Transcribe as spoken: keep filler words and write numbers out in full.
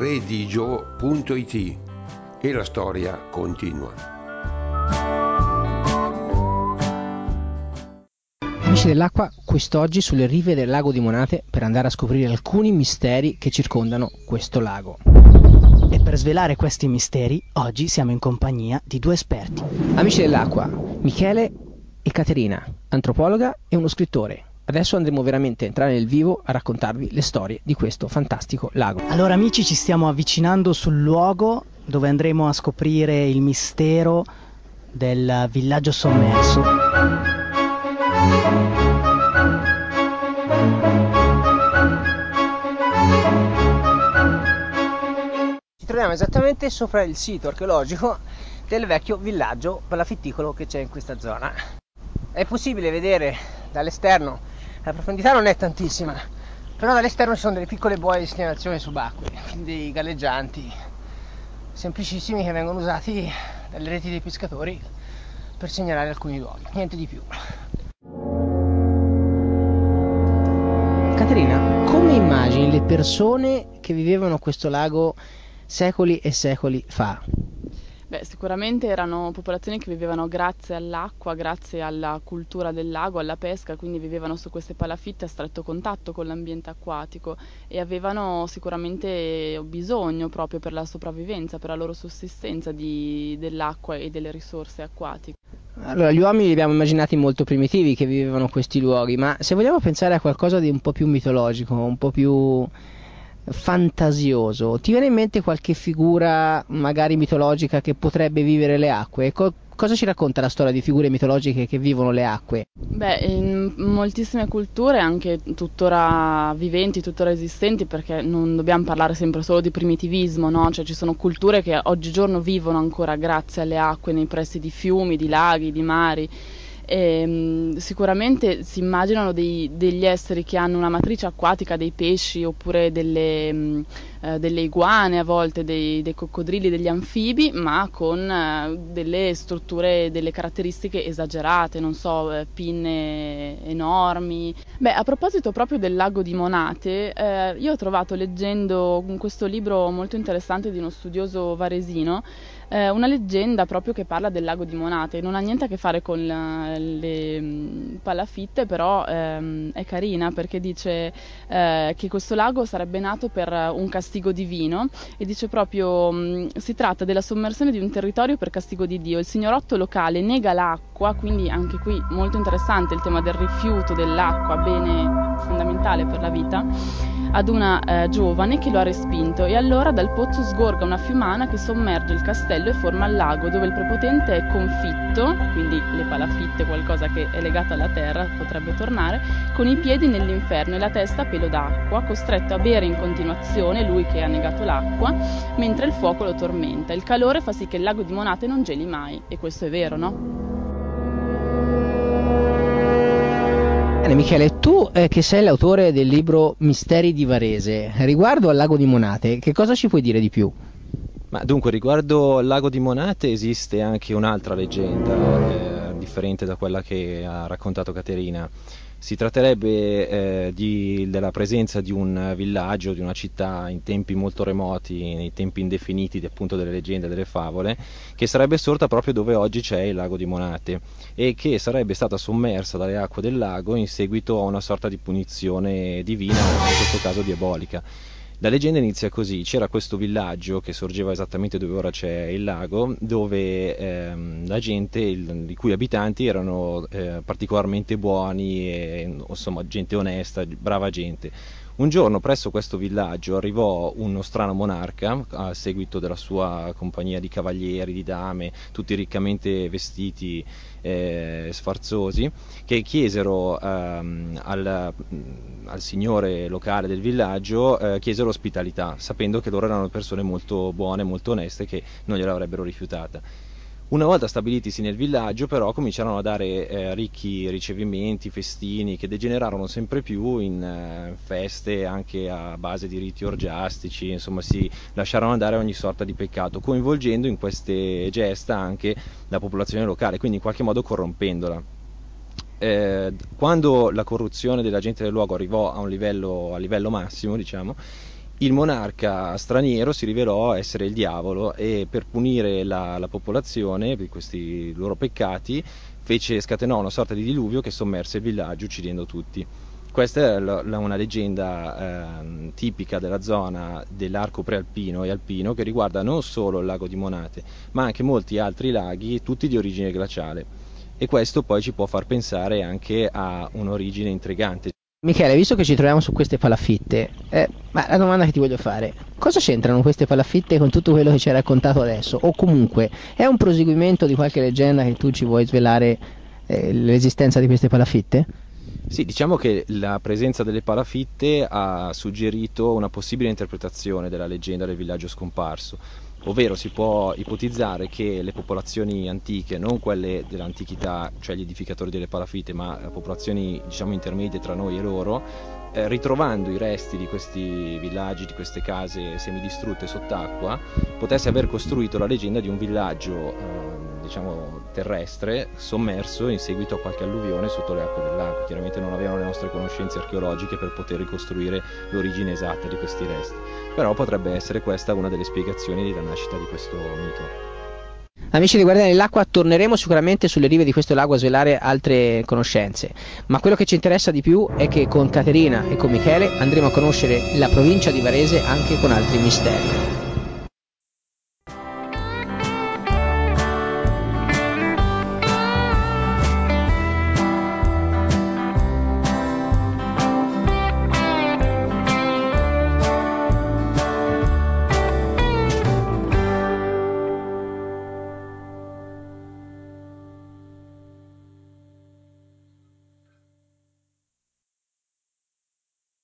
redigio punto it e la storia continua. Amici dell'acqua, quest'oggi sulle rive del lago di Monate per andare a scoprire alcuni misteri che circondano questo lago. E per svelare questi misteri, oggi siamo in compagnia di due esperti. Amici dell'acqua, Michele e Caterina, antropologa e uno scrittore. Adesso andremo veramente a entrare nel vivo a raccontarvi le storie di questo fantastico lago. Allora amici, ci stiamo avvicinando sul luogo dove andremo a scoprire il mistero del villaggio sommerso. Ci troviamo esattamente sopra il sito archeologico del vecchio villaggio palafitticolo che c'è in questa zona. È possibile vedere dall'esterno, la profondità non è tantissima, però dall'esterno ci sono delle piccole buoie di segnalazione subacquee, dei galleggianti semplicissimi che vengono usati dalle reti dei pescatori per segnalare alcuni luoghi, niente di più. Caterina, come immagini le persone che vivevano a questo lago secoli e secoli fa? Beh, sicuramente erano popolazioni che vivevano grazie all'acqua, grazie alla cultura del lago, alla pesca, quindi vivevano su queste palafitte a stretto contatto con l'ambiente acquatico e avevano sicuramente bisogno proprio per la sopravvivenza, per la loro sussistenza di, dell'acqua e delle risorse acquatiche. Allora, gli uomini li abbiamo immaginati molto primitivi che vivevano questi luoghi, ma se vogliamo pensare a qualcosa di un po' più mitologico, un po' più fantasioso, ti viene in mente qualche figura magari mitologica che potrebbe vivere le acque? Co- cosa ci racconta la storia di figure mitologiche che vivono le acque? Beh, in moltissime culture, anche tuttora viventi, tuttora esistenti, perché non dobbiamo parlare sempre solo di primitivismo, no? Cioè ci sono culture che oggigiorno vivono ancora grazie alle acque nei pressi di fiumi, di laghi, di mari. E, mh, sicuramente si immaginano dei, degli esseri che hanno una matrice acquatica, dei pesci oppure delle, mh, eh, delle iguane, a volte dei, dei coccodrilli, degli anfibi, ma con eh, delle strutture, delle caratteristiche esagerate, non so, eh, pinne enormi. Beh, a proposito proprio del lago di Monate, eh, io ho trovato leggendo questo libro molto interessante di uno studioso varesino, eh, una leggenda proprio che parla del lago di Monate. Non ha niente a che fare con la, le mh, palafitte, però ehm, è carina perché dice eh, che questo lago sarebbe nato per un castigo divino e dice proprio mh, si tratta della sommersione di un territorio per castigo di Dio. Il signorotto locale nega l'acqua, quindi anche qui molto interessante il tema del rifiuto dell'acqua, bene fondamentale per la vita, ad una eh, giovane che lo ha respinto e allora dal pozzo sgorga una fiumana che sommerge il castello e forma il lago dove il prepotente è confitto, quindi le palafitte, qualcosa che è legato alla terra, potrebbe tornare, con i piedi nell'inferno e la testa a pelo d'acqua, costretto a bere in continuazione, lui che ha negato l'acqua, mentre il fuoco lo tormenta. Il calore fa sì che il lago di Monate non geli mai, e questo è vero, no? Bene, Michele, tu eh, che sei l'autore del libro Misteri di Varese, riguardo al lago di Monate, che cosa ci puoi dire di più? Ma dunque, riguardo al lago di Monate esiste anche un'altra leggenda, eh, differente da quella che ha raccontato Caterina. Si tratterebbe eh, di, della presenza di un villaggio, di una città in tempi molto remoti, nei tempi indefiniti di, appunto delle leggende, delle favole, che sarebbe sorta proprio dove oggi c'è il lago di Monate e che sarebbe stata sommersa dalle acque del lago in seguito a una sorta di punizione divina, in questo caso diabolica. La leggenda inizia così: c'era questo villaggio che sorgeva esattamente dove ora c'è il lago, dove ehm, la gente, il, i cui abitanti erano eh, particolarmente buoni e insomma gente onesta, brava gente. Un giorno presso questo villaggio arrivò uno strano monarca a seguito della sua compagnia di cavalieri, di dame, tutti riccamente vestiti, eh, sfarzosi, che chiesero ehm, al, al signore locale del villaggio, eh, chiesero ospitalità, sapendo che loro erano persone molto buone, molto oneste, che non gliel'avrebbero rifiutata. Una volta stabilitisi nel villaggio, però, cominciarono a dare eh, ricchi ricevimenti, festini, che degenerarono sempre più in eh, feste anche a base di riti orgiastici, insomma si lasciarono andare a ogni sorta di peccato, coinvolgendo in queste gesta anche la popolazione locale, quindi in qualche modo corrompendola. Eh, quando la corruzione della gente del luogo arrivò a un livello, a livello massimo, diciamo, Il monarca straniero si rivelò essere il diavolo e per punire la, la popolazione per questi loro peccati fece, scatenò una sorta di diluvio che sommerse il villaggio uccidendo tutti. Questa è la, la, una leggenda eh, tipica della zona dell'arco prealpino e alpino, che riguarda non solo il lago di Monate ma anche molti altri laghi, tutti di origine glaciale, e questo poi ci può far pensare anche a un'origine intrigante. Michele, visto che ci troviamo su queste palafitte, eh, ma la domanda che ti voglio fare, cosa c'entrano queste palafitte con tutto quello che ci hai raccontato adesso? O comunque, è un proseguimento di qualche leggenda che tu ci vuoi svelare eh, l'esistenza di queste palafitte? Sì, diciamo che la presenza delle palafitte ha suggerito una possibile interpretazione della leggenda del villaggio scomparso, ovvero si può ipotizzare che le popolazioni antiche, non quelle dell'antichità, cioè gli edificatori delle palafitte, ma popolazioni diciamo intermedie tra noi e loro, eh, ritrovando i resti di questi villaggi, di queste case semidistrutte sott'acqua, potesse aver costruito la leggenda di un villaggio eh, diciamo terrestre sommerso in seguito a qualche alluvione sotto le acque del lago. Chiaramente non avevano le nostre conoscenze archeologiche per poter ricostruire l'origine esatta di questi resti, però potrebbe essere questa una delle spiegazioni della nascita di questo mito. Amici di Guardiani dell'Acqua, torneremo sicuramente sulle rive di questo lago a svelare altre conoscenze, ma quello che ci interessa di più è che con Caterina e con Michele andremo a conoscere la provincia di Varese anche con altri misteri.